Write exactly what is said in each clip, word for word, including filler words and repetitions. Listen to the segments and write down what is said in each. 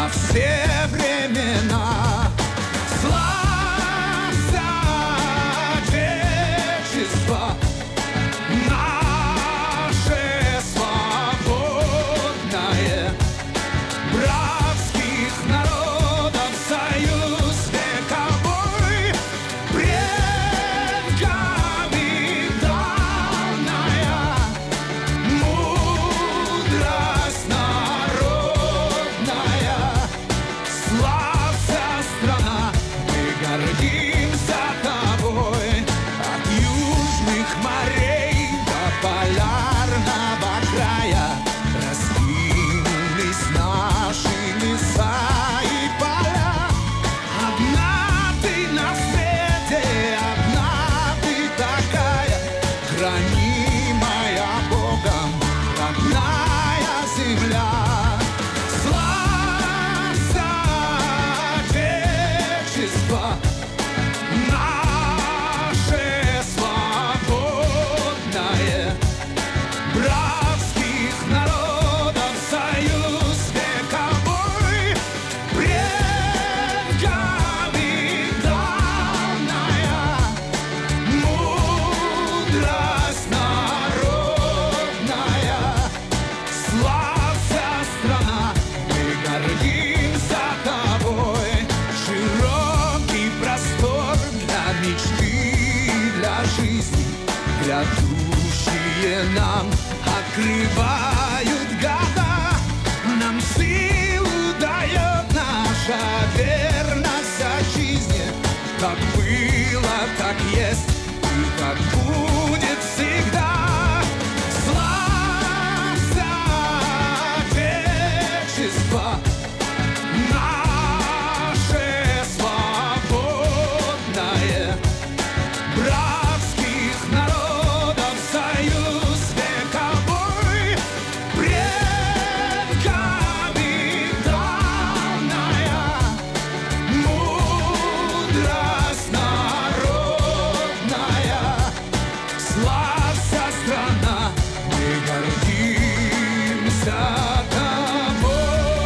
все времена. Славься, Отечество наше свободное, братских народов союз вековой, предками данная мудрость народная. Славься, страна, мы гордимся тобой, от южных морей до полярного края раскинулись наши леса и поля. Одна ты на свете, одна ты такая, хранимая Богом родная земля. Славься, Отечество наше свободное, братских народов союз вековой, предками данная мудрость народная. Славься, страна, мы гордимся тобой, широкий простор для мечты, для жизни, грядущие нам открывают года. Нам силу дает наша верность отчизне. Как было, так есть и как будет всегда. Славься, Отечество наше свободное, братских народов союз вековой, предками данная мудрость народная. Славься, страна, мы гордимся тобой.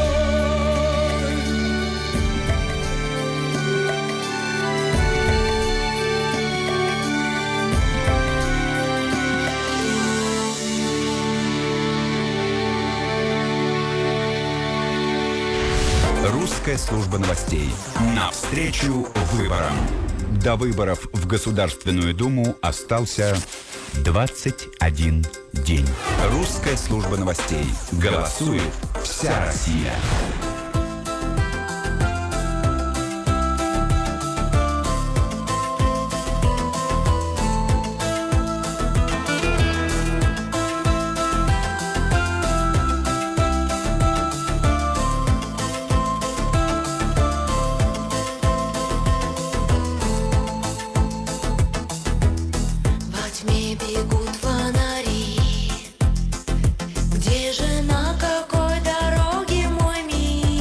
Русская служба новостей. Навстречу выборам. До выборов в Государственную Думу остался двадцать один день. Русская служба новостей. Голосует вся Россия. Во тьме бегут фонари. Где же, на какой дороге мой мир?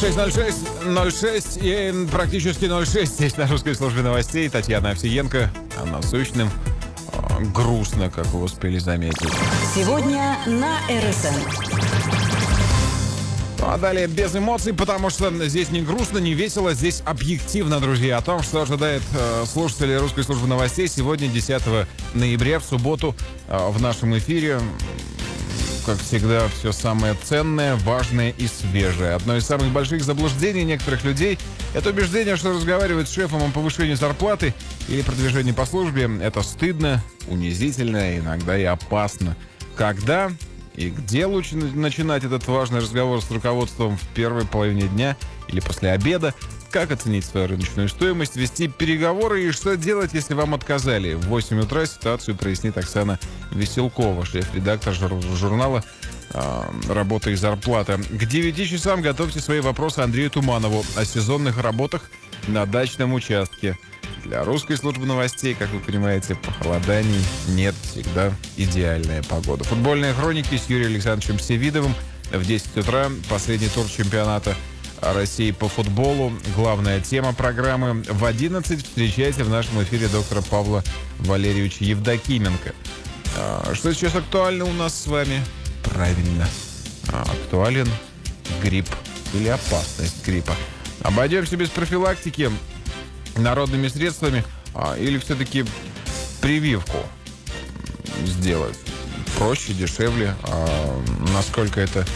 шесть ноль шесть ноль шесть и практически ноль шесть здесь на русской службе новостей. Татьяна Овсиенко, а насущным э, грустно, как вы успели заметить. Сегодня на эр эс эн. Ну, а далее без эмоций, потому что здесь не грустно, не весело, здесь объективно, друзья, о том, что ожидает э, слушателей русской службы новостей сегодня, десятого ноября, в субботу, э, в нашем эфире. Как всегда, все самое ценное, важное и свежее. Одно из самых больших заблуждений некоторых людей – это убеждение, что разговаривать с шефом о повышении зарплаты или продвижении по службе – это стыдно, унизительно, иногда и опасно. Когда и где лучше начинать этот важный разговор с руководством в первой половине дня или после обеда? Как оценить свою рыночную стоимость, вести переговоры и что делать, если вам отказали? В восемь утра ситуацию прояснит Оксана Веселкова, шеф-редактор жур- журнала э, «Работа и зарплата». К девяти часам готовьте свои вопросы Андрею Туманову о сезонных работах на дачном участке. Для русской службы новостей, как вы понимаете, похолоданий нет, всегда идеальная погода. Футбольные хроники с Юрием Александровичем Севидовым в десять утра. Последний тур чемпионата России по футболу. Главная тема программы. В одиннадцать встречайте в нашем эфире доктора Павла Валерьевича Евдокименко. А, что сейчас актуально у нас с вами? Правильно. А, актуален грипп или опасность гриппа. Обойдемся без профилактики народными средствами а, или все-таки прививку сделать? Проще, дешевле. А, насколько это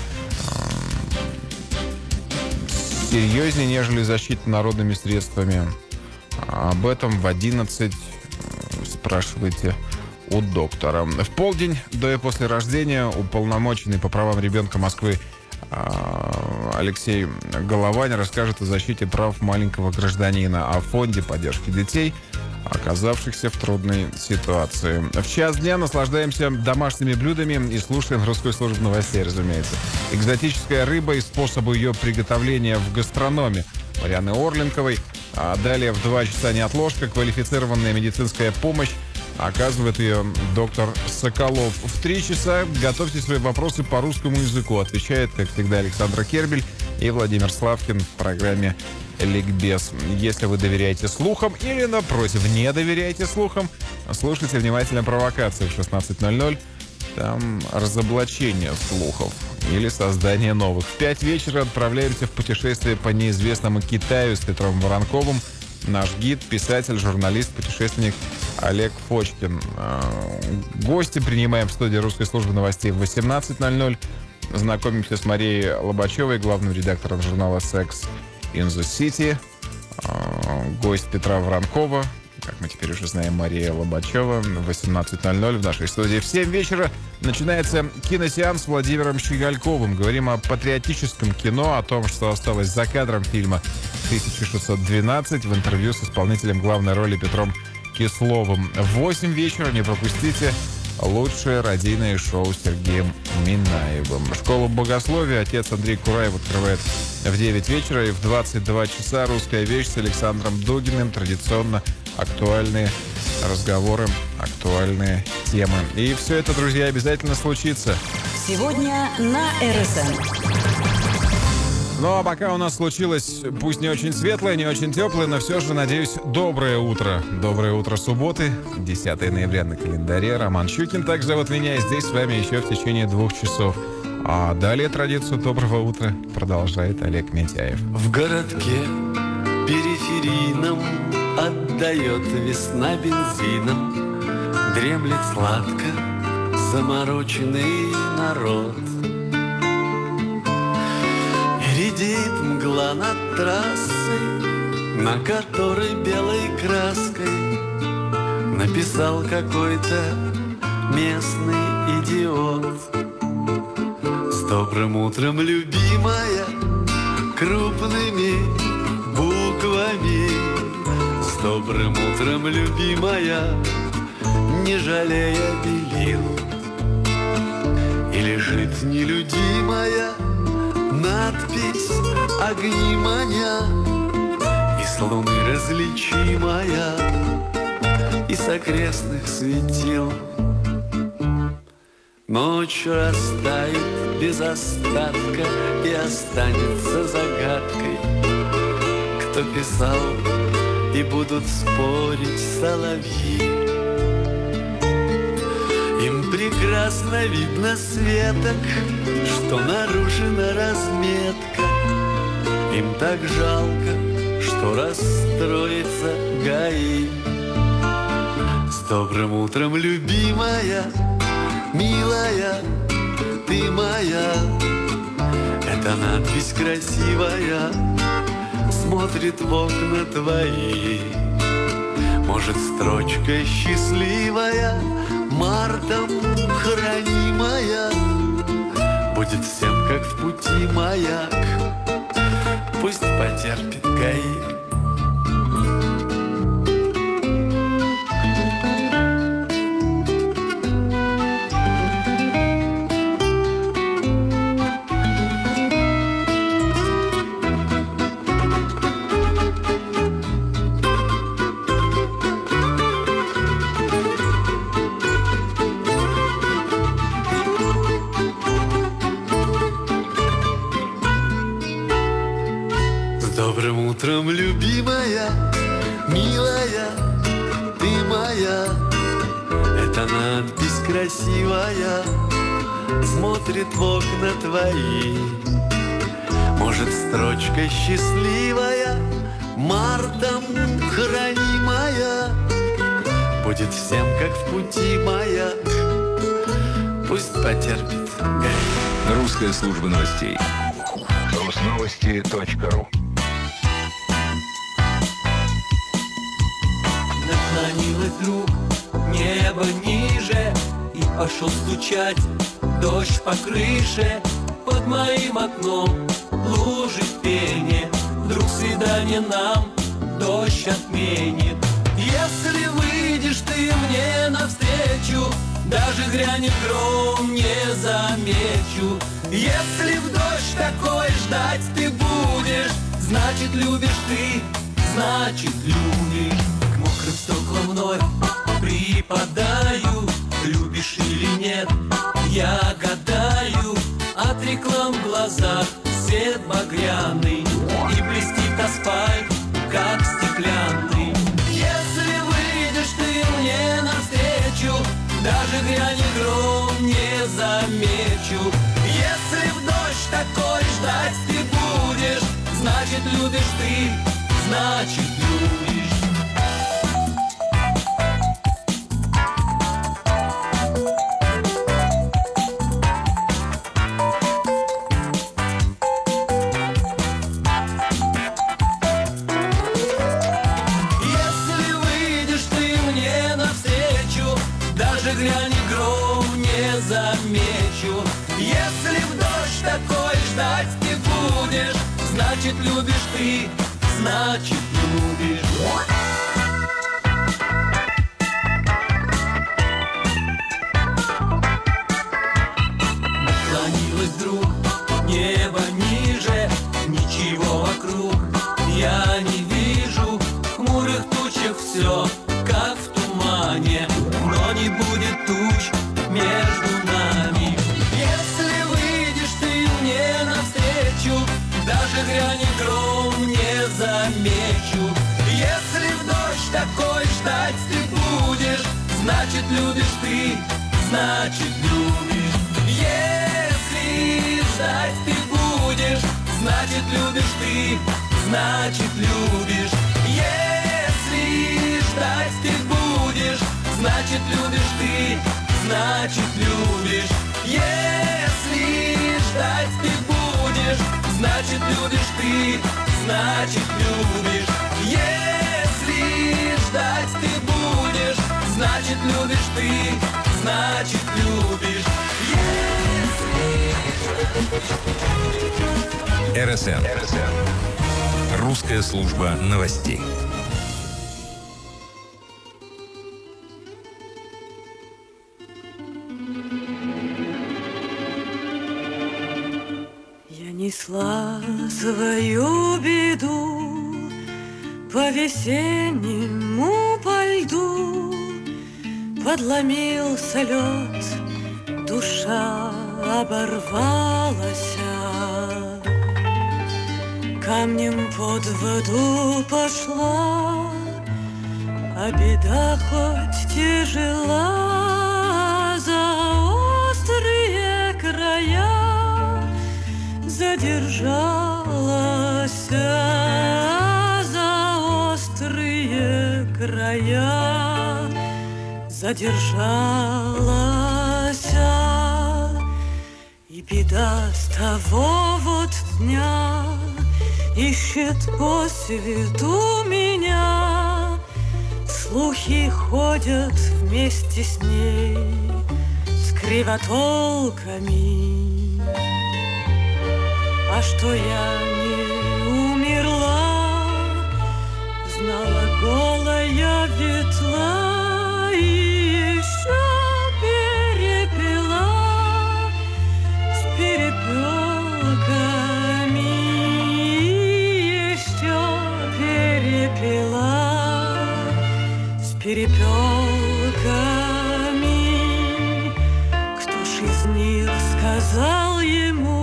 серьезнее, нежели защита народными средствами. Об этом в одиннадцать спрашивайте у доктора. В полдень до и после рождения уполномоченный по правам ребенка Москвы Алексей Головань расскажет о защите прав маленького гражданина, о фонде поддержки детей, оказавшихся в трудной ситуации. В час дня наслаждаемся домашними блюдами и слушаем русскую службу новостей, разумеется. Экзотическая рыба и способы ее приготовления в гастрономе Марьяны Орленковой. А далее в два часа неотложка, квалифицированная медицинская помощь. Оказывает ее доктор Соколов. В три часа готовьте свои вопросы по русскому языку. Отвечает, как всегда, Александра Кербель и Владимир Славкин в программе «Ликбез». Если вы доверяете слухам или, напротив, не доверяете слухам, слушайте внимательно провокации в шестнадцать ноль ноль. Там разоблачение слухов или создание новых. В пять вечера отправляемся в путешествие по неизвестному Китаю с Петром Воронковым. Наш гид, писатель, журналист, путешественник Олег Фочкин. Гости принимаем в студии русской службы новостей в восемнадцать ноль ноль. Знакомимся с Марией Лобачевой, главным редактором журнала Sex in the City. Гость Петра Воронкова, как мы теперь уже знаем, Мария Лобачева. В восемнадцать ноль ноль в нашей студии. В семь вечера начинается киносеанс с Владимиром Щегольковым. Говорим о патриотическом кино, о том, что осталось за кадром фильма тысяча шестьсот двенадцать, в интервью с исполнителем главной роли Петром Кисловым. В восемь вечера не пропустите лучшее радийное шоу с Сергеем Минаевым. Школу богословия отец Андрей Кураев открывает в девять вечера, и в двадцать два часа «Русская вещь» с Александром Дугиным. Традиционно актуальные разговоры, актуальные темы. И все это, друзья, обязательно случится. Сегодня на эр эс эн. Ну а пока у нас случилось, пусть не очень светлое, не очень теплое, но все же, надеюсь, доброе утро. Доброе утро субботы, десятого ноября на календаре. Роман Щукин так зовут меня, и здесь с вами еще в течение двух часов. А далее традицию доброго утра продолжает Олег Митяев. В городке периферийном отдает весна бензином. Дремлет сладко замороченный народ. Редеет мгла над трассой, на которой белой краской написал какой-то местный идиот. С добрым утром, любимая, крупными буквами. С добрым утром, любимая, не жалея белил. И лежит нелюдимая надпись огни маня, и с луны различимая, и с окрестных светил. Ночь растает без остатка и останется загадкой, кто писал, и будут спорить соловьи. Им прекрасно видно светок, что нарушена разметка. Им так жалко, что расстроится ГАИ. С добрым утром, любимая, милая, ты моя. Эта надпись красивая смотрит в окна твои. Может, строчка счастливая, мартом хранимая, будет всем, как в пути маяк. Пусть потерпит ГАИ. Утром, любимая, милая, ты моя. Эта надпись красивая смотрит в окна твои. Может, строчка счастливая, мартом хранимая, будет всем, как в пути маяк. Пусть потерпит ГАИ. Русская служба новостей. Русновости точка ру. Наклонилось вдруг небо ниже, и пошел стучать дождь по крыше. Под моим окном лужи в пене. Вдруг свидание нам дождь отменит. Если выйдешь ты мне навстречу, даже грянет гром, не замечу. Если в дождь такой ждать ты будешь, значит любишь ты, значит любишь. Мокрым стеклом вновь припадаю, любишь или нет, я гадаю. От реклам в глазах свет багряный, и блестит асфальт, как стеклянный. Если выйдешь ты мне навстречу, даже грянет гром, не замечу. Если в дождь такой ждать ты будешь, значит любишь ты, значит любишь. Грянет гром, не замечу. Если в дождь такой ждать ты будешь, значит любишь ты, значит любишь. Наклонилось вдруг небо ниже, ничего вокруг я не вижу. В хмурых тучах все, как в тумане, но не будет туч между нами. Если выйдешь ты мне навстречу, даже грянет гром, не замечу. Если в дождь такой ждать ты будешь, значит любишь ты, значит любишь. Если ждать ты будешь, значит любишь ты, значит любишь. Если ждать ты будешь, значит любишь ты, значит любишь. Если ждать ты будешь, значит любишь ты, значит любишь. Если ждать ты будешь, значит любишь ты, значит любишь. эр эс эн. Русская служба новостей. Несла свою беду по весеннему, по льду. Подломился лед, душа оборвалась, камнем под воду пошла, а беда хоть тяжела, за острые края задержалась, за острые края задержалась. И беда с того вот дня ищет по свету меня, слухи ходят вместе с ней, с кривотолками. А что я не умерла, знала голая ветла и еще перепела с перепелками, еще перепела с перепелками. Кто ж из них сказал ему,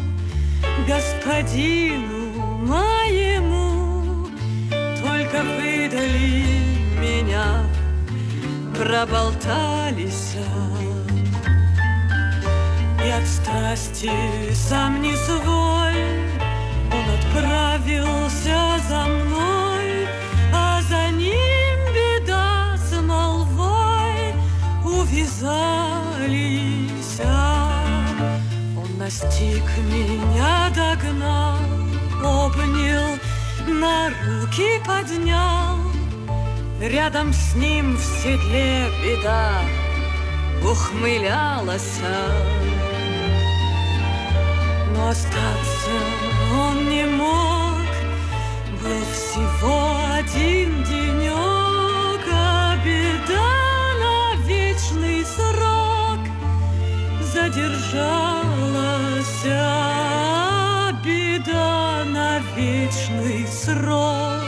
господину моему, только выдали меня, проболтались, и от страсти сам не свой он отправился за мной, а за ним беда с молвой увязались. Он настиг меня, догнал, обнял, на руки поднял. Рядом с ним в седле беда ухмылялась, но остаться он не мог. Был всего один денек, а беда на вечный срок задержалась, а беда на вечный срок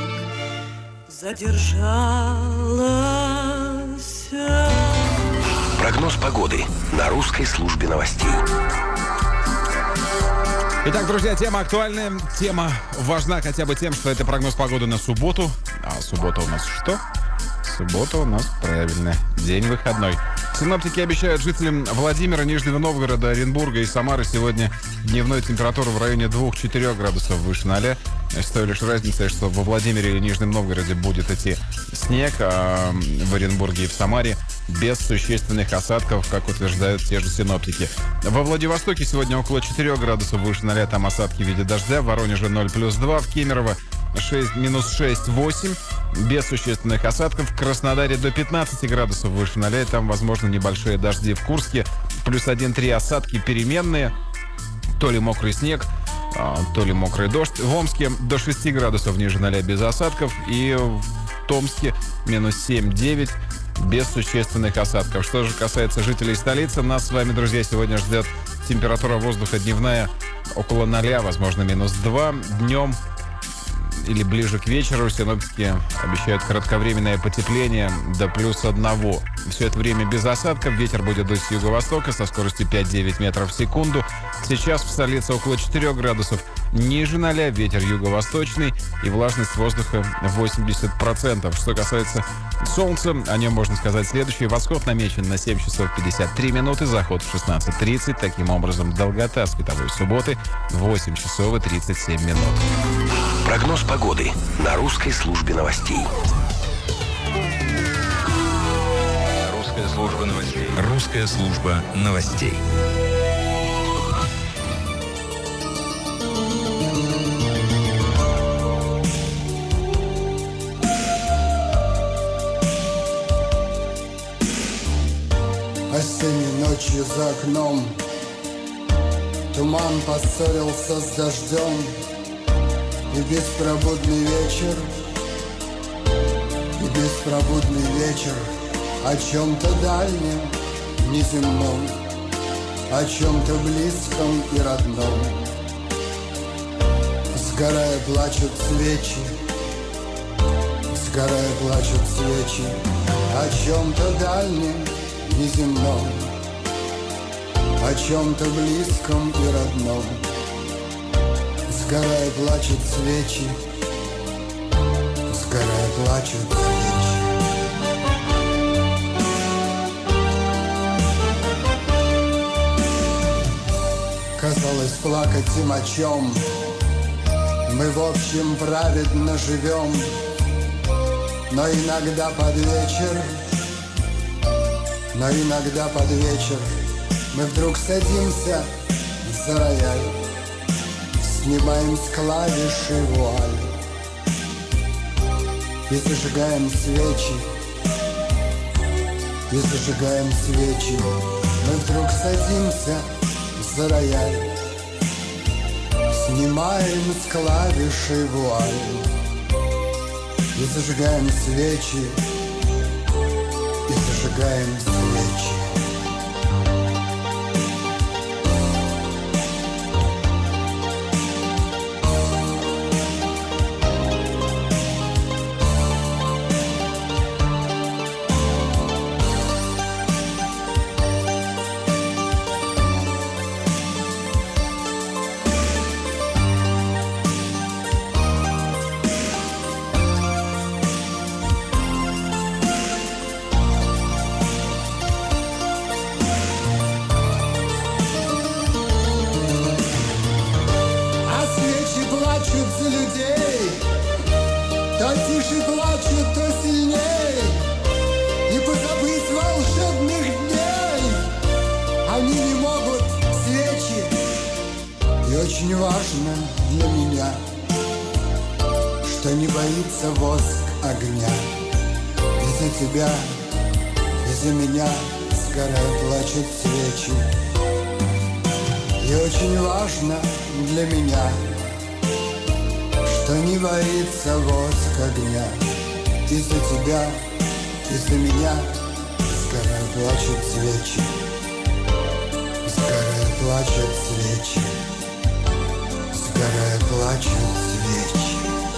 задержалась. Прогноз погоды на русской службе новостей. Итак, друзья, тема актуальная. Тема важна хотя бы тем, что это прогноз погоды на субботу. А суббота у нас что? Суббота у нас, правильно, день выходной. Синоптики обещают жителям Владимира, Нижнего Новгорода, Оренбурга и Самары сегодня дневной температуры в районе двух-четырёх градусов выше ноля. С той лишь разницей, что во Владимире или Нижнем Новгороде будет идти снег, а в Оренбурге и в Самаре без существенных осадков, как утверждают те же синоптики. Во Владивостоке сегодня около четырёх градусов выше ноля, там осадки в виде дождя. В Воронеже ноль плюс два, в Кемерово шесть, минус шесть, восемь, без существенных осадков. В Краснодаре до пятнадцати градусов выше ноля, там возможно небольшие дожди. В Курске плюс один-три, осадки переменные, то ли мокрый снег, то ли мокрый дождь. В Омске до шести градусов ниже ноля без осадков. И в Томске минус семь-девять без существенных осадков. Что же касается жителей столицы, нас с вами, друзья, сегодня ждет температура воздуха дневная около ноля, возможно, минус два. Днем или ближе к вечеру синоптики обещают кратковременное потепление до плюс одного. Все это время без осадков. Ветер будет дуть с юго-востока со скоростью пять-девять метров в секунду. Сейчас в столице около четырёх градусов ниже ноля. Ветер юго-восточный и влажность воздуха восемьдесят процентов. Что касается солнца, о нем можно сказать следующее. Восход намечен на семь часов пятьдесят три минуты, заход в шестнадцать тридцать. Таким образом, долгота световой субботы восемь часов и тридцать семь минут. Прогноз погоды на русской службе новостей. Русская служба новостей. Русская служба новостей. Осенней ночью за окном туман поссорился с дождем, и беспробудный вечер, и беспробудный вечер о чем-то дальнем, неземном, о чем-то близком и родном. Сгорая плачут свечи, сгорая плачут свечи о чем-то дальнем, неземном, о чем-то близком и родном. Сгорая плачут свечи, сгорая плачут свечи. Казалось, плакать им о чем? Мы в общем праведно живем, но иногда под вечер, но иногда под вечер мы вдруг садимся за рояль, снимаем с клавиши вуаль и зажигаем свечи, и зажигаем свечи. Мы вдруг садимся за рояль, снимаем с клавиши вуаль и зажигаем свечи, и зажигаем свечи. Очень важно для меня, что не боится воск огня. И за тебя, и за меня сгорая плачут свечи. И очень важно для меня, что не боится воск огня. И за тебя, и за меня сгорая плачут свечи. Сгорая плачут свечи. Сгорая плачут свечи.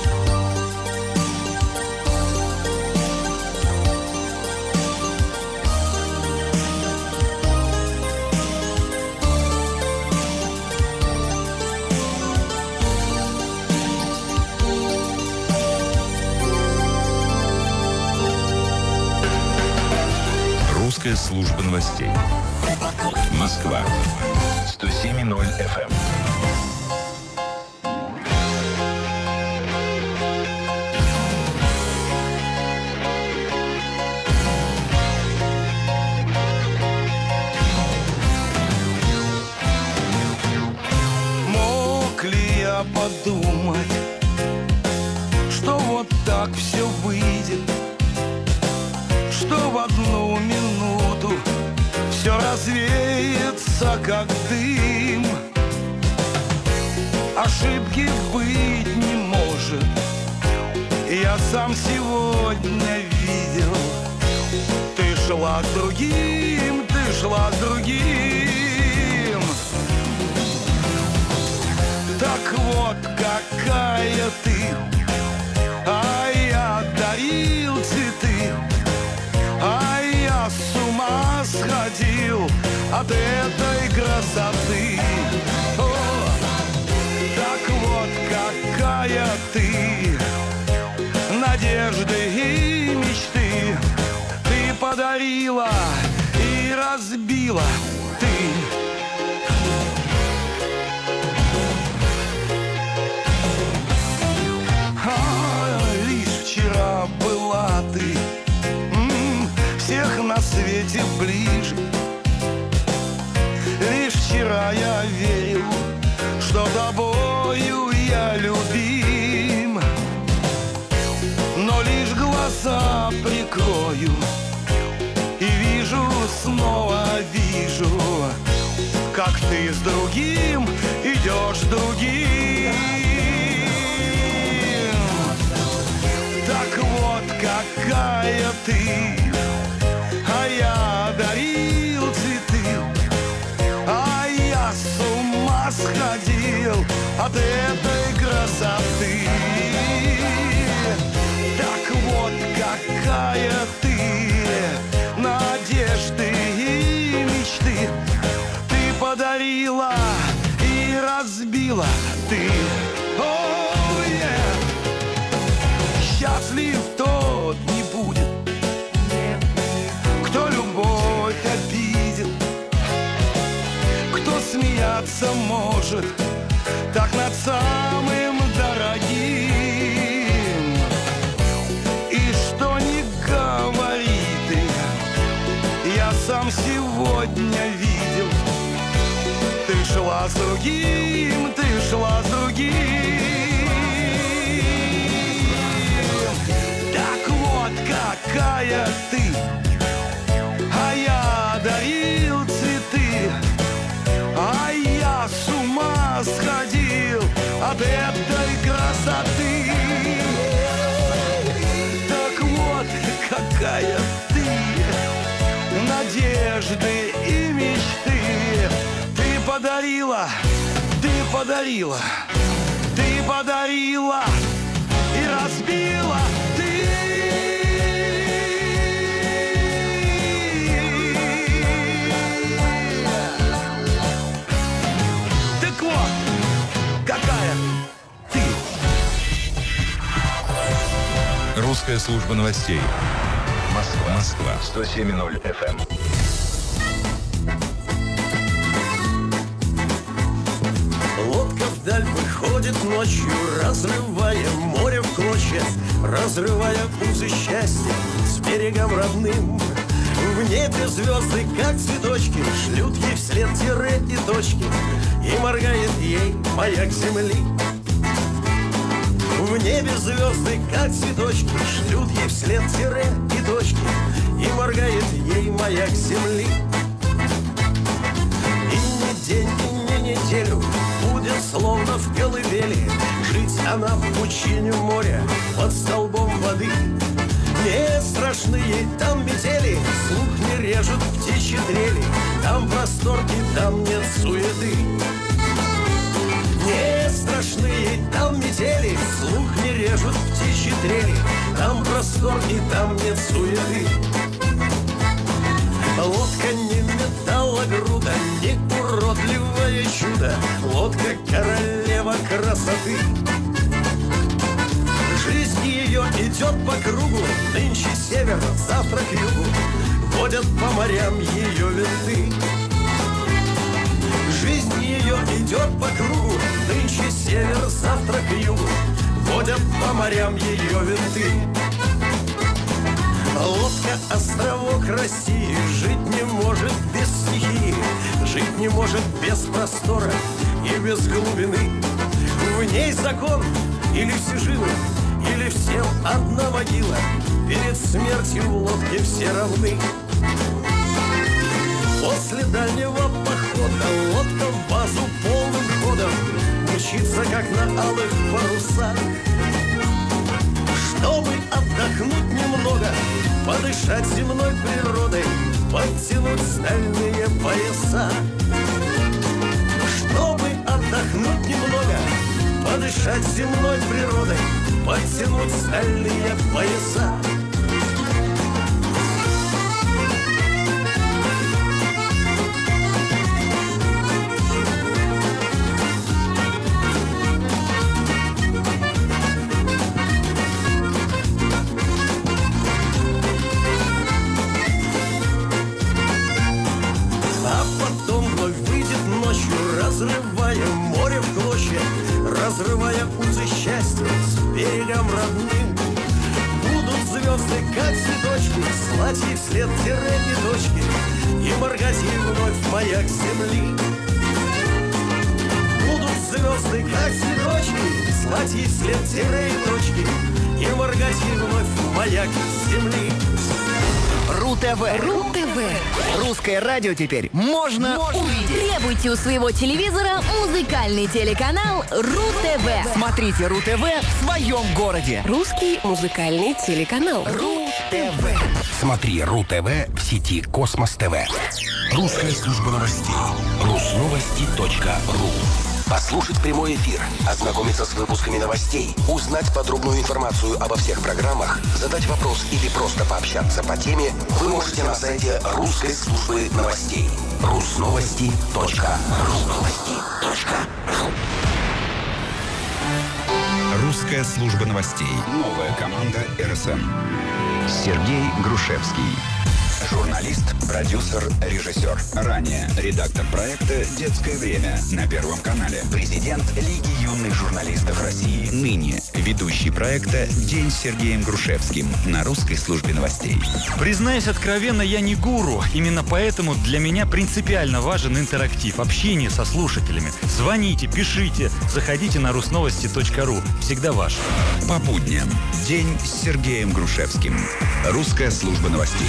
Русская служба новостей. Москва. сто семь и ноль эф эм. Подумать, что вот так все выйдет, что в одну минуту все развеется, как дым. Ошибки быть не может. Я сам сегодня видел. Ты шла с другим, ты шла с другим. Так вот какая ты, а я дарил цветы, а я с ума сходил от этой красоты. О, так вот какая ты, надежды и мечты ты подарила и разбила ты. Была ты м-м, всех на свете ближе. Лишь вчера я верил, что тобою я любим. Но лишь глаза прикрою и вижу, снова вижу, как ты с другим идешь с другим. Так вот какая ты, а я дарил цветы, а я с ума сходил от этой красоты. Так вот какая ты, надежды и мечты ты подарила ты. Oh, yeah. Счастлив тот не будет, кто любовь обидел, кто смеяться может так над самым дорогим. И что ни говори ты, я сам сегодня видел, ты шла с другим, ты шла с другим. Так вот какая ты, а я дарил цветы, а я с ума сходил от этой красоты. Так вот какая ты, надежды и мечты. Ты подарила, ты подарила, ты подарила и разбила ты. Так вот, какая ты. Русская служба новостей. Москва. Москва. сто семь ноль эф эм. Лодка вдаль выходит ночью, разрывая море в клочья, разрывая узы счастья с берегом родным. В небе звезды, как цветочки, шлют ей вслед тире и точки, и моргает ей маяк земли. В небе звезды, как цветочки, шлют ей вслед тире и точки, и моргает ей маяк земли. И не день, и не неделю будет словно в колыбели жить она в пучине моря под столбом воды. Не страшны ей там метели, слух не режут птичьи трели, там простор и там нет суеты. Не страшны ей там метели, слух не режут птичьи трели, там простор и там нет суеты. Лодка не металлогруда, не уродливое чудо, лодка королева красоты. Жизнь ее идет по кругу, нынче север, завтра к югу, водят по морям ее винты. Жизнь ее идет по кругу, нынче север, завтра к югу, водят по морям ее винты. Лодка — островок России, жить не может без стихии, жить не может без простора и без глубины. В ней закон или всеживы, или всем одна могила, перед смертью в лодке все равны. После дальнего похода лодка в базу полным ходом мчится, как на алых парусах. Чтобы отдохнуть немного, подышать земной природой, подтянуть стальные пояса. Чтобы отдохнуть немного, подышать земной природой, подтянуть стальные пояса. Разрывая море в клочья, разрывая узы счастья с берегом родным. Будут звезды, как цветочки, слать ей вслед тире и точки, и моргать ей вновь маяк земли. Будут звезды, как цветочки, слать ей вслед тире и точки, и моргать ей вновь маяк земли. РУ-ТВ. РУ-ТВ. Русское радио теперь можно, можно увидеть. Требуйте у своего телевизора музыкальный телеканал РУ-ТВ. Смотрите РУ-ТВ в своем городе. Русский музыкальный телеканал РУ-ТВ. Смотри РУ-ТВ в сети Космос ТВ. Русская служба новостей. Русновости точка ру. Послушать прямой эфир, ознакомиться с выпусками новостей, узнать подробную информацию обо всех программах, задать вопрос или просто пообщаться по теме вы можете на сайте Русской службы новостей. Русновости точка ру. Русская служба новостей. Новая команда эр эс эм. Сергей Грушевский. Журналист, продюсер, режиссер. Ранее редактор проекта «Детское время» на Первом канале. Президент Лиги юных журналистов России. Ныне ведущий проекта «День с Сергеем Грушевским» на Русской службе новостей. Признаюсь откровенно, я не гуру. Именно поэтому для меня принципиально важен интерактив, общение со слушателями. Звоните, пишите, заходите на русновости точка ру. Всегда ваш. По будням. День с Сергеем Грушевским. Русская служба новостей.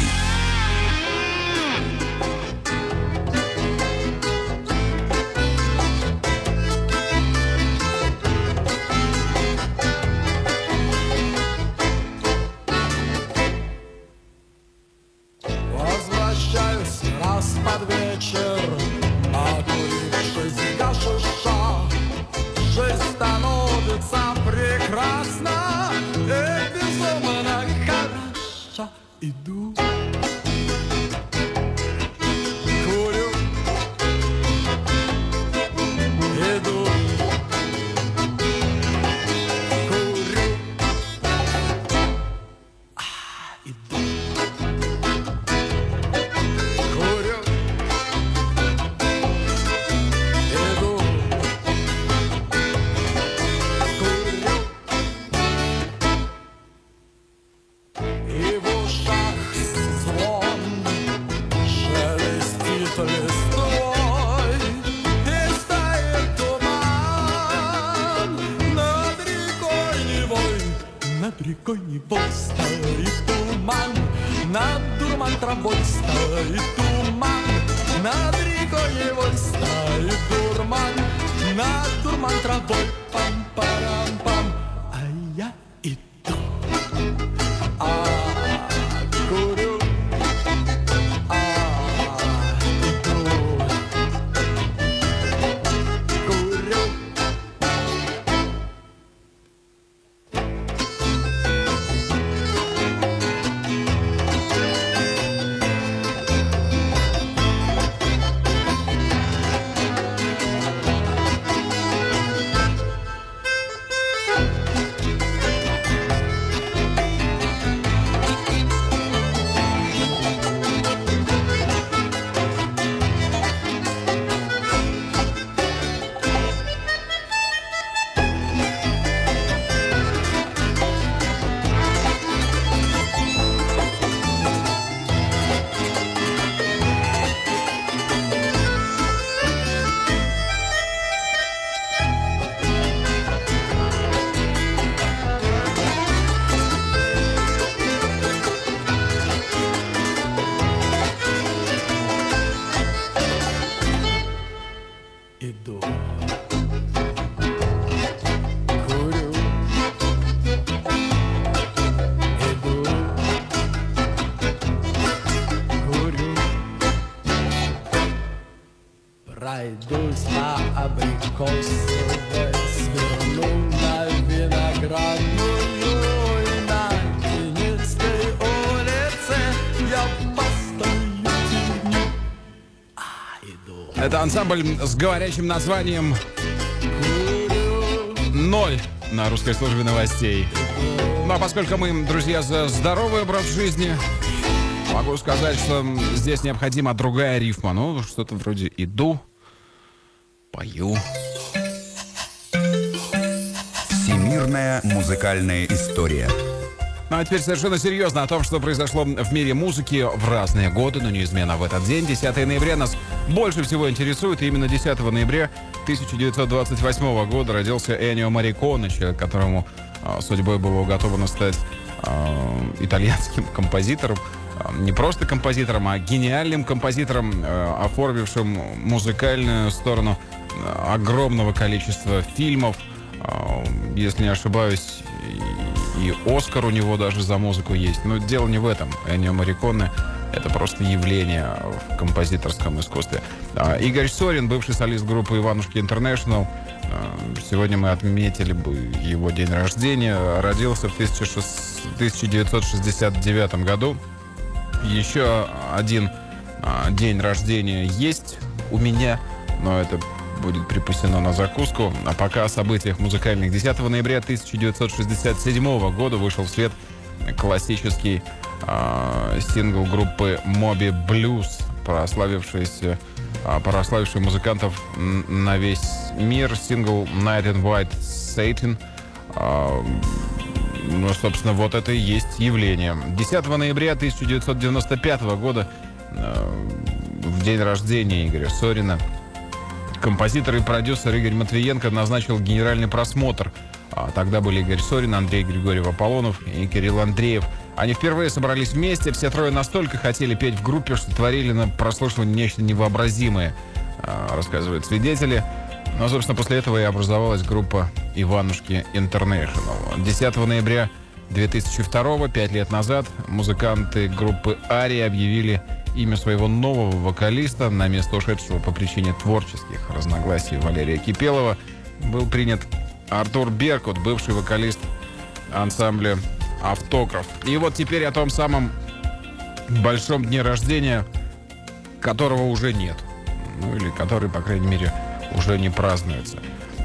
Возвращаюсь раз под вечер, накурившись гашиша. Жизнь становится прекрасна и безумно хороша. Иду, курю, иду, курю, а, иду. Курю, иду, курю, и в ушах звон шелестит листвой, и стоит туман над рекой Невой, над рекой Невой стоит туман. Над дурман травой стоит туман, над рекой Невой стоит дурман, над дурман травой пам-парам-пам, а я иду, а курю, а иду, курю. Иду, курю, иду, курю, пройдусь по абрикосовой, сверну на виноградную и на Тенецкой улице я постою тенью. Это ансамбль с говорящим названием «Ноль» на Русской службе новостей. Ну а поскольку мы, друзья, за здоровый образ жизни, могу сказать, что здесь необходима другая рифма. Ну, что-то вроде «иду, пою». Всемирная музыкальная история. Ну а теперь совершенно серьезно о том, что произошло в мире музыки в разные годы, но неизменно в этот день. десятого ноября нас больше всего интересует. И именно десятого ноября тысяча девятьсот двадцать восьмого года родился Эннио Морриконе, человек, которому э, судьбой было уготовано стать э, итальянским композитором. Э, не просто композитором, а гениальным композитором, э, оформившим музыкальную сторону э, огромного количества фильмов. Э, если не ошибаюсь, и Оскар у него даже за музыку есть. Но дело не в этом. Эннио Морриконе — это просто явление в композиторском искусстве. А, Игорь Сорин, бывший солист группы «Иванушки Интернешнл». А, сегодня мы отметили бы его день рождения. Родился в тысяча девятьсот шестьдесят девятом году. Еще один а, день рождения есть у меня, но это будет припасено на закуску. А пока о событиях музыкальных. десятого ноября тысяча девятьсот шестьдесят седьмого года вышел в свет классический э, сингл группы Moby Blues, прославившийся, э, прославивший музыкантов на весь мир. Сингл Night in White Satin. Э, ну, собственно, вот это и есть явление. десятого ноября тысяча девятьсот девяносто пятого года, э, в день рождения Игоря Сорина, композитор и продюсер Игорь Матвиенко назначил генеральный просмотр. А тогда были Игорь Сорин, Андрей Григорьев Аполлонов и Кирилл Андреев. Они впервые собрались вместе. Все трое настолько хотели петь в группе, что творили на прослушивании нечто невообразимое, рассказывают свидетели. Ну, собственно, после этого и образовалась группа «Иванушки Интернешнл». десятого ноября две тысячи второго, пять лет назад, музыканты группы «Ария» объявили имя своего нового вокалиста. На место ушедшего по причине творческих разногласий Валерия Кипелова был принят Артур Беркут, бывший вокалист ансамбля «Автограф». И вот теперь о том самом большом дне рождения, которого уже нет. Ну или который, по крайней мере, уже не празднуется.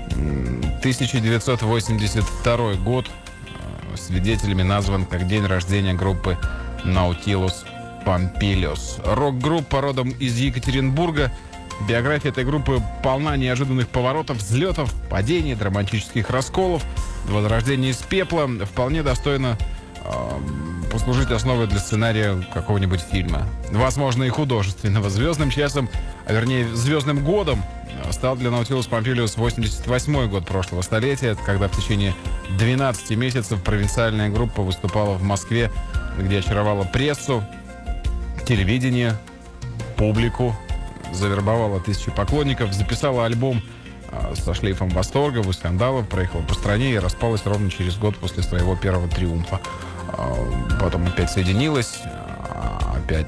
тысяча девятьсот восемьдесят второй год свидетелями назван как день рождения группы Nautilus Pompilius. Рок-группа родом из Екатеринбурга. Биография этой группы полна неожиданных поворотов, взлетов, падений, драматических расколов, возрождения из пепла. Вполне достойно э, послужить основой для сценария какого-нибудь фильма. Возможно, и художественного. Звездным часом, а вернее, звездным годом стал для Nautilus Pompilius восемьдесят восьмой год прошлого столетия, когда в течение двенадцати месяцев провинциальная группа выступала в Москве, где очаровала прессу, телевидение, публику, завербовала тысячи поклонников, записала альбом э, со шлейфом восторга, скандалов, проехала по стране и распалась ровно через год после своего первого триумфа. Э, потом опять соединилась, э, опять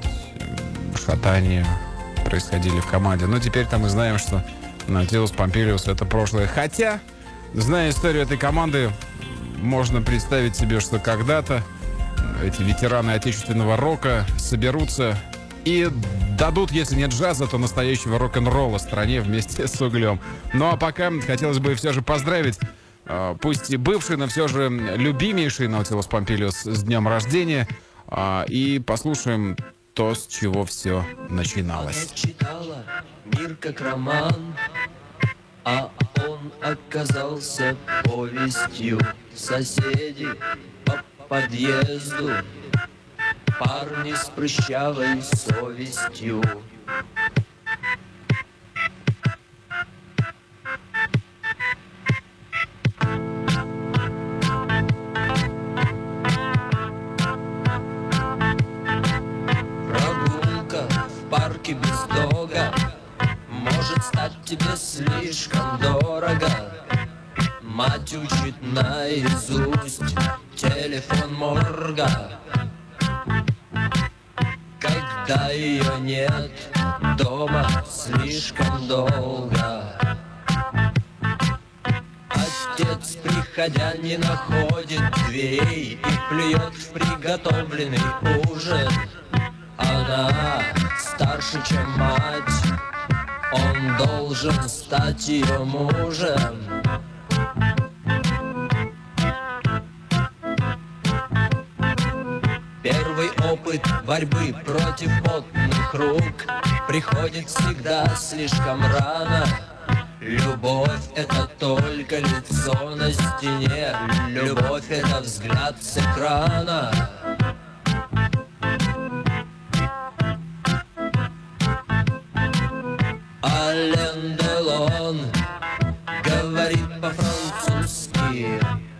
шатания происходили в команде. Но теперь там мы знаем, что Nautilus Pompilius — это прошлое. Хотя, зная историю этой команды, можно представить себе, что когда-то эти ветераны отечественного рока соберутся и дадут, если нет джаза, то настоящего рок-н-ролла стране вместе с углем. Ну а пока хотелось бы все же поздравить, э, пусть и бывший, но все же любимейший Nautilus Pompilius с днем рождения. Э, и послушаем то, с чего все начиналось. Она читала мир как роман, а он оказался повестью. Соседи по подъезду, парни с прыщавой совестью. Прогулка в парке без дога может стать тебе слишком дорого. Мать учит наизусть телефон морга. Когда ее нет дома слишком долго, отец, приходя, не находит дверей и плюет в приготовленный ужин. Она старше, чем мать, он должен стать ее мужем. Первый опыт борьбы против потных рук приходит всегда слишком рано. Любовь — это только лицо на стене, любовь — это взгляд с экрана. Ален Делон говорит по-французски.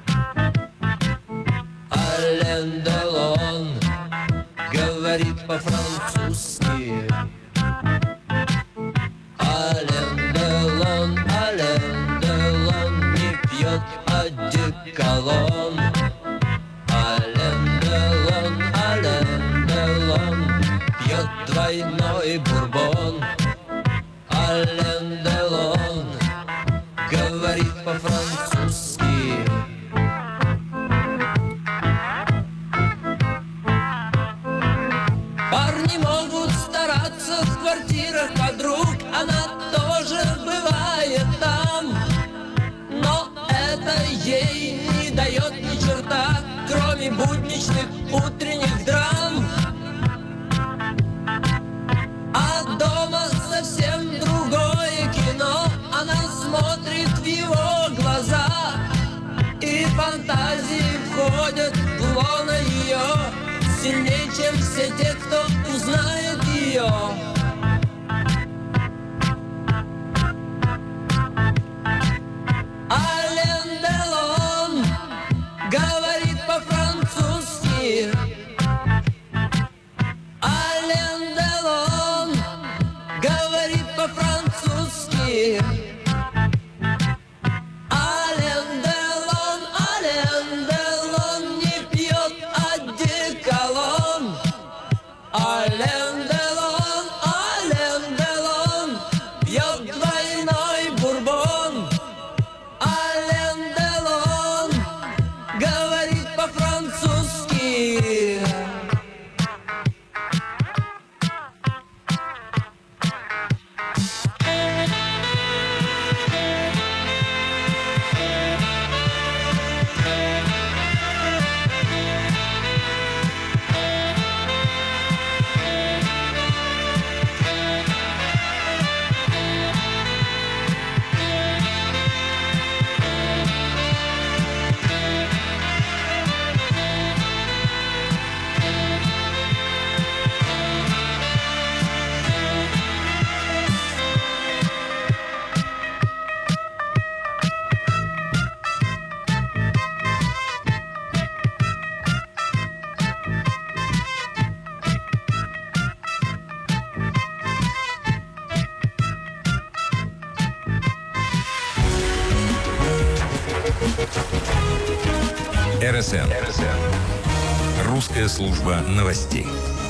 Ален Делон говорит по-французски. Ален Делон, Ален Делон не пьет одеколон. Ален Делон, Ален Делон пьет двойной бурбон. Ален Делон говорит по-французски. Парни могут стараться в квартирах подруг, она тоже бывает грани будничных утренних драм. А дома совсем другое кино. Она смотрит в его глаза, и фантазии входят в лоно ее сильнее, чем все те, кто узнает ее. Ален Делон говорит по-французски. Ален Делон говорит по-французски. Ален Делон, Ален Делон не пьет одеколон. Ален Делон, Ален Делон пьет двойной бурбон. Ален Делон говорит по-французски. эр эс эн. Русская служба новостей.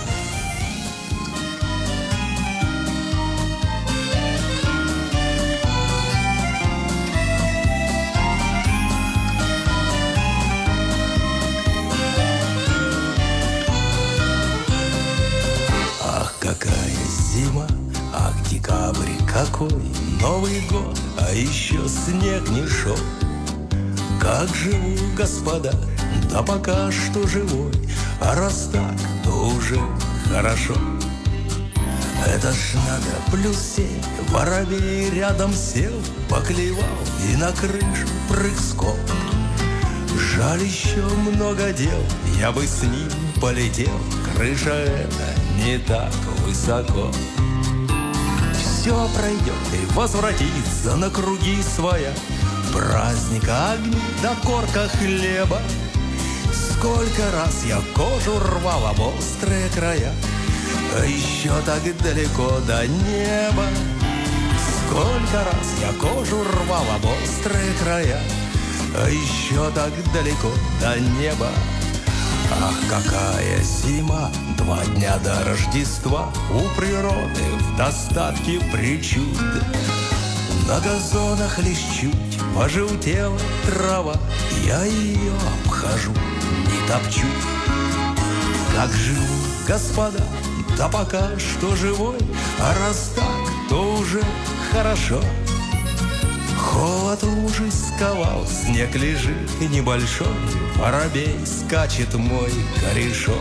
Ах, какая зима, ах, декабрь какой, Новый год, а еще снег не шел. Как живу, господа, да пока что живой, а раз так, то уже хорошо. Это ж надо плюс семь, воробей рядом сел, поклевал и на крышу прыг скок. Жаль, еще много дел, я бы с ним полетел, крыша эта не так высоко. Все пройдет и возвратится на круги своя, праздника огни да корка хлеба. Сколько раз я кожу рвал об острые края, а еще так далеко до неба. Сколько раз я кожу рвал об острые края, а еще так далеко до неба. Ах, какая зима, два дня до Рождества, у природы в достатке причуд. На газонах лишь чуть пожелтела трава, я ее обхожу, не топчу. Как живу, господа, да пока что живой, а раз так, то уже хорошо. Холод лужи сковал, снег лежит небольшой, воробей скачет мой корешок.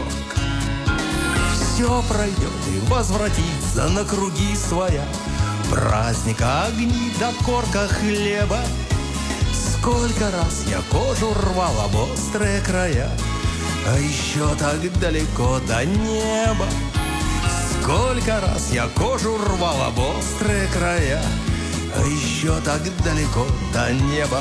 Все пройдет и возвратится на круги своя, праздника огни да корка хлеба. Сколько раз я кожу рвал об острые края, а еще так далеко до неба. Сколько раз я кожу рвал об острые края, а еще так далеко до неба.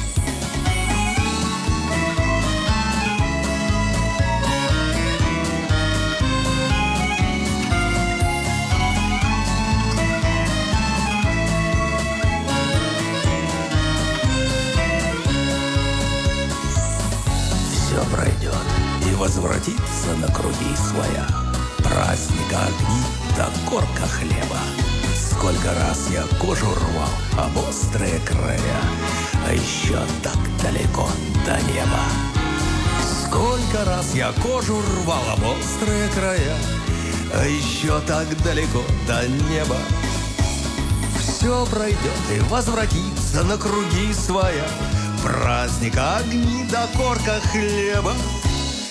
Все пройдет и возвратится на круги своя, праздника огни да корка хлеба. Сколько раз я кожу рвал об острые края, а еще так далеко до неба. Сколько раз я кожу рвал об острые края, а еще так далеко до неба. Все пройдет и возвратится на круги своя, праздника огни да корка хлеба.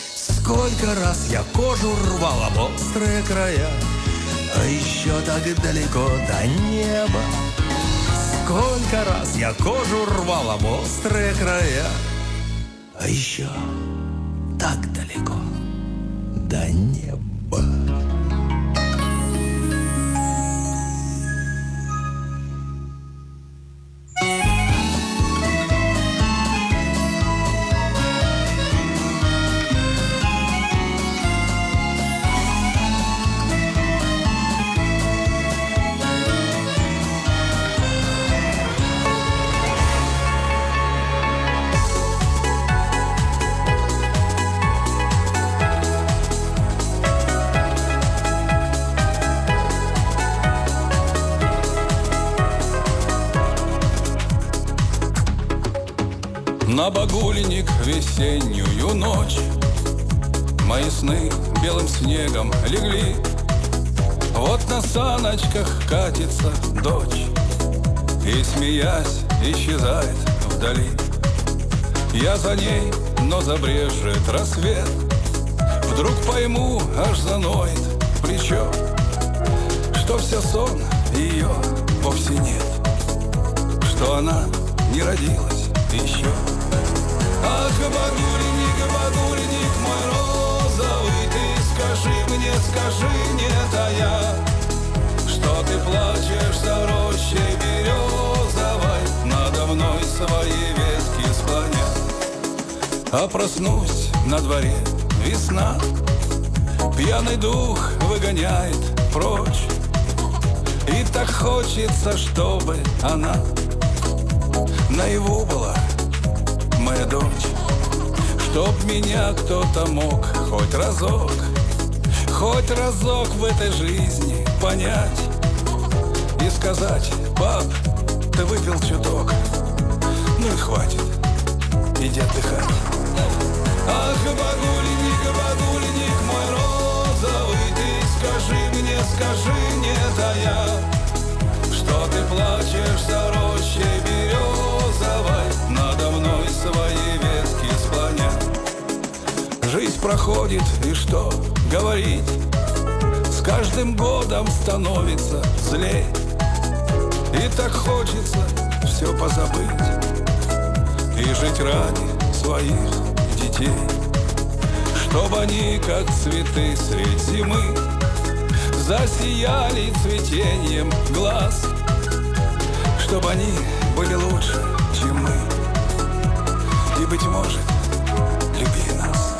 Сколько раз я кожу рвал об острые края, а еще так далеко до неба. Сколько раз я кожу рвал об острые края, а еще так далеко до неба. На багульник весеннюю ночь мои сны белым снегом легли. Вот на саночках катится дочь и, смеясь, исчезает вдали. Я за ней, но забрежет рассвет. Вдруг пойму, аж заноет плечо, что все сон, ее вовсе нет, что она не родилась еще. Ах, багульник, багульник мой розовый, ты скажи мне, скажи, нет, а я, что ты плачешь за рощей березовой, надо мной свои ветки склоня. А проснусь, на дворе весна, пьяный дух выгоняет прочь, и так хочется, чтобы она наяву была, моя дочь, чтоб меня кто-то мог хоть разок, хоть разок в этой жизни понять и сказать: пап, ты выпил чуток, ну и хватит, иди отдыхать. Ах, багульник, багульник мой розовый, ты скажи мне, скажи, нет, а я, что ты плачешь за рощей березовой, надо мной свои ветки склоня. Жизнь проходит, и что говорить, с каждым годом становится злей, и так хочется все позабыть и жить ради своих детей, чтобы они, как цветы средь зимы, засияли цветением глаз, чтобы они были лучше, чем мы, и, быть может, любили нас.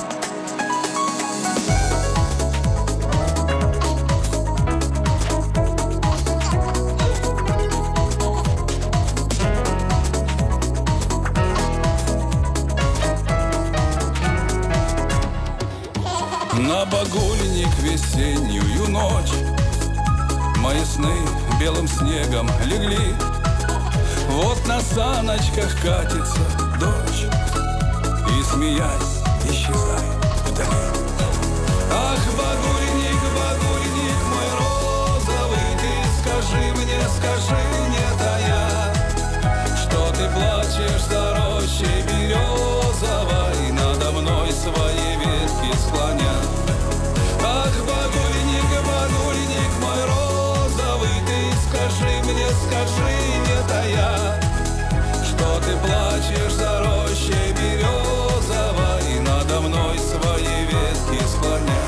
На багульник весеннюю ночь мои сны белым снегом легли. Вот на саночках катится дочь и, смеясь, исчезает вдали. Ах, багульник, багульник мой розовый, ты скажи мне, скажи, нет, а я, что ты плачешь за рощей березовой, надо мной свои ветки склоня. Ах, багульник, багульник мой розовый, ты скажи мне, скажи, нет, а я, что ты плачешь за рощей березовой, надо мной свои ветки склоня.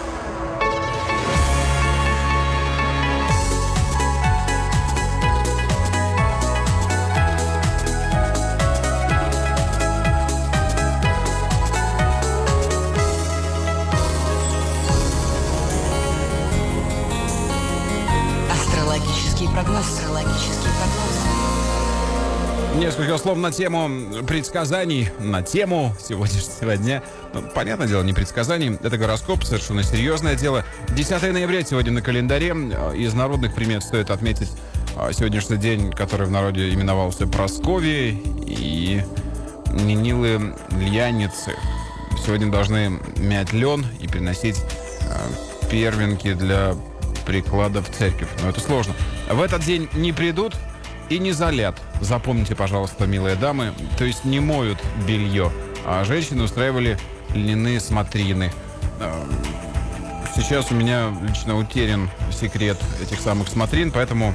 Астрологический прогноз. Астрологический прогноз. Несколько слов на тему предсказаний, на тему сегодняшнего дня. Ну, понятное дело, не предсказаний, это гороскоп, совершенно серьезное дело. десятое ноября сегодня на календаре. Из народных примет стоит отметить сегодняшний день, который в народе именовался Прасковьей, и Нинилы Льяницы. Сегодня должны мять лен и приносить первенки для приклада в церковь. Но это сложно. В этот день не придут и не залят. Запомните, пожалуйста, милые дамы. То есть не моют белье. А женщины устраивали льняные смотрины Сейчас у меня лично утерян секрет этих самых смотрин, поэтому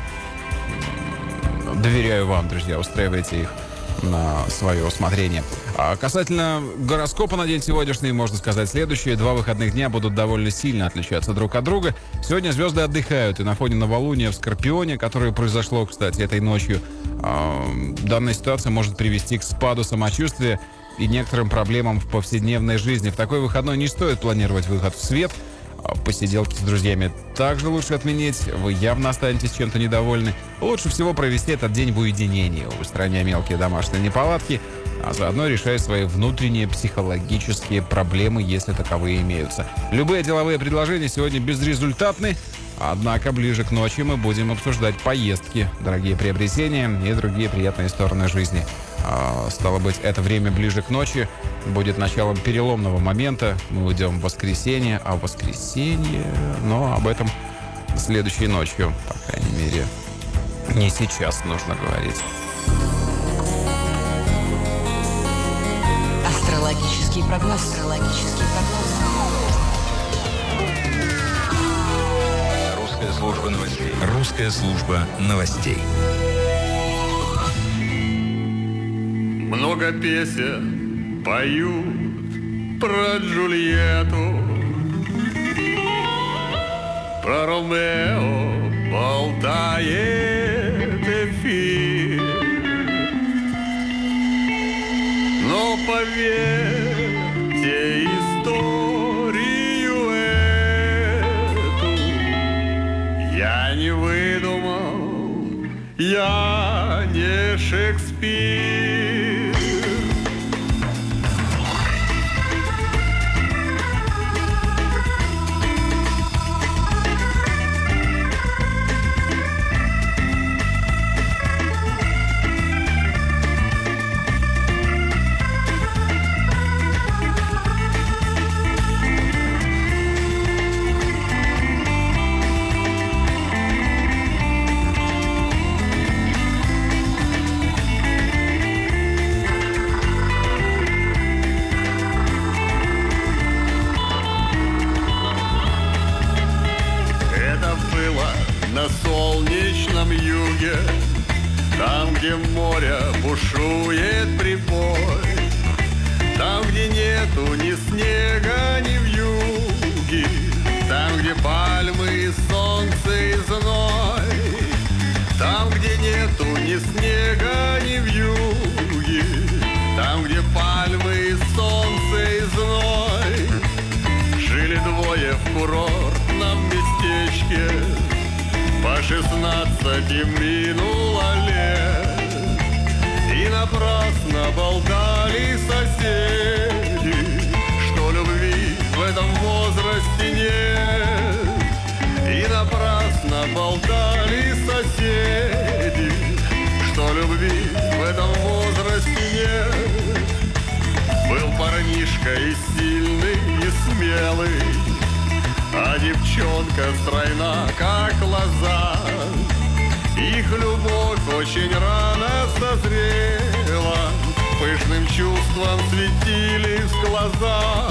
доверяю вам, друзья, устраивайте их на свое усмотрение. А касательно гороскопа на день сегодняшний, можно сказать следующее. Два выходных дня будут довольно сильно отличаться друг от друга. Сегодня звезды отдыхают, и на фоне новолуния в Скорпионе, которое произошло, кстати, этой ночью, данная ситуация может привести к спаду самочувствия и некоторым проблемам в повседневной жизни. В такой выходной не стоит планировать выход в свет, посиделки с друзьями также лучше отменить. Вы явно останетесь чем-то недовольны. Лучше всего провести этот день в уединении, устраняя мелкие домашние неполадки, а заодно решая свои внутренние психологические проблемы, если таковые имеются. Любые деловые предложения сегодня безрезультатны, однако ближе к ночи мы будем обсуждать поездки, дорогие приобретения и другие приятные стороны жизни. Стало быть, это время ближе к ночи будет началом переломного момента. Мы уйдем в воскресенье, а в воскресенье... Но об этом следующей ночью, по крайней мере, не сейчас нужно говорить. Астрологический прогноз. Астрологический прогноз. Русская служба новостей. Русская служба новостей. Много песен поют про Джульетту, про Ромео болтает эфир. Но поверьте историю эту я не выдумал, я не Шекспир. На солнечном юге, там, где море бушует прибой, там, где нету ни снега, ни вьюги, там, где пальмы и солнце и зной, там, где нету ни снега, ни вьюги, там, где пальмы и солнце и зной, жили двое в курортном местечке. По шестнадцати минуло лет, и напрасно болтали соседи, что любви в этом возрасте нет. И напрасно болтали соседи, что любви в этом возрасте нет. Был парнишка и сильный, и смелый, а девчонка стройна, как лоза. Их любовь очень рано созрела, пышным чувством светились глаза.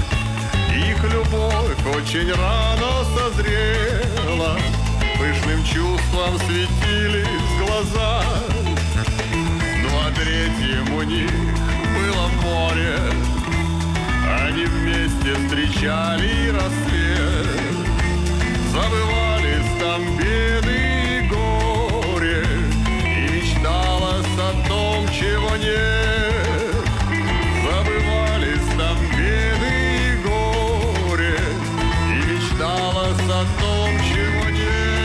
Их любовь очень рано созрела, пышным чувством светились глаза. Ну а третьим у них было море, они вместе встречали рассвет, забывались там беды и горе, и мечталось о том, чего нет. Забывались там беды и горе, и мечталось о том, чего нет.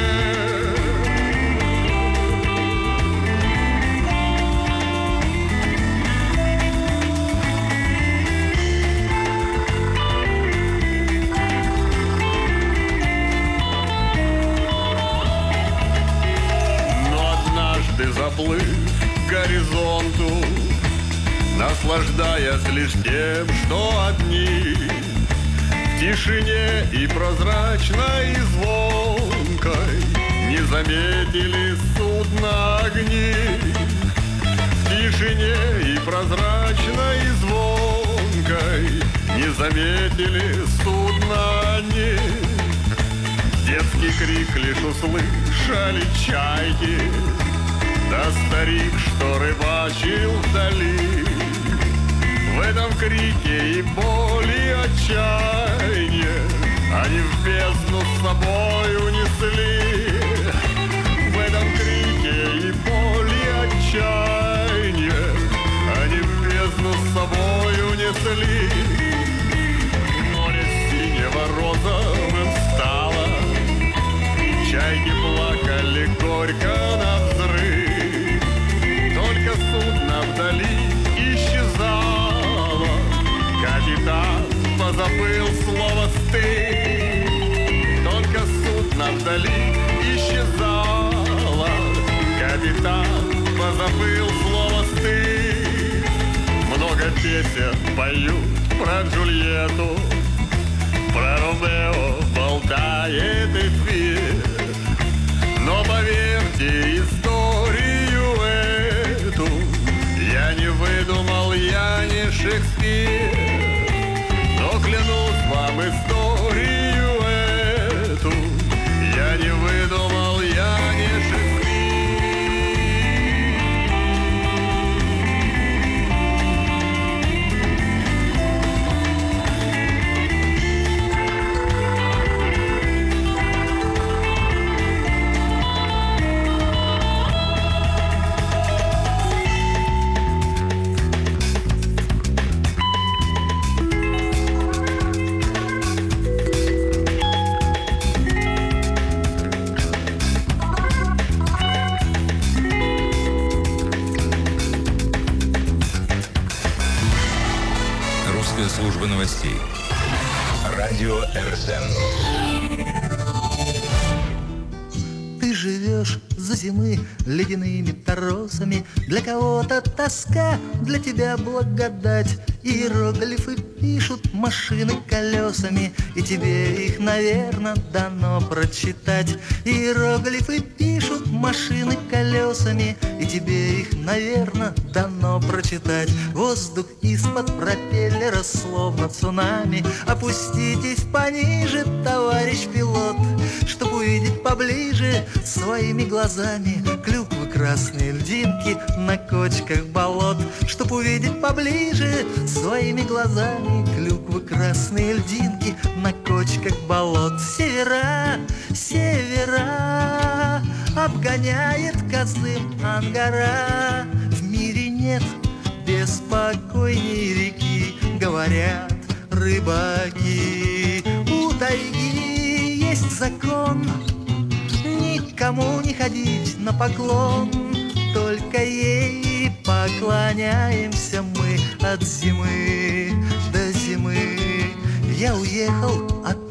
Заплыв к горизонту, наслаждаясь лишь тем, что одни, в тишине и прозрачной, и звонкой не заметили судна огни. В тишине и прозрачной, и звонкой не не заметили судна они. Детский крик лишь услышали чайки, да старик, что рыбачил вдали. В этом крике и боли, и отчаяние они в бездну с собой унесли. В этом крике и боли, и отчаяние они в бездну с собой унесли. Море синего розовым стало, чайки плакали горько навзрыв. Только судно вдали исчезало, капитан позабыл слово «стыд». Только судно вдали исчезало, капитан позабыл слово «стыд». Много песен поют про Джульетту, про Ромео болтает эфир. Но поверьте, историю эту я не выдумал, я не Шекспир. Но клянусь вам, историю эту я не выдумал, я не Шекспир. Служба новостей. Радио эр эс эм. Ты живешь за зимы ледяными торосами. Для кого-то тоска, для тебя благодать. Иероглифы пишут машины колесами, и тебе их, наверное, дано прочитать. Иероглифы пишут машины колесами, и тебе их, наверное, дано прочитать. Воздух из-под пропеллера словно цунами. Опуститесь пониже, товарищ пилот, чтоб увидеть поближе своими глазами клюквы, красные льдинки на кочках болот. Чтоб увидеть поближе своими глазами клюквы, красные льдинки на кочках болот. Севера, севера обгоняет козлым Ангара. В мире нет беспокойней реки, говорят рыбаки. У тайги есть закон, никому не ходить на поклон. Только ей поклоняемся мы от зимы до зимы. Я уехал от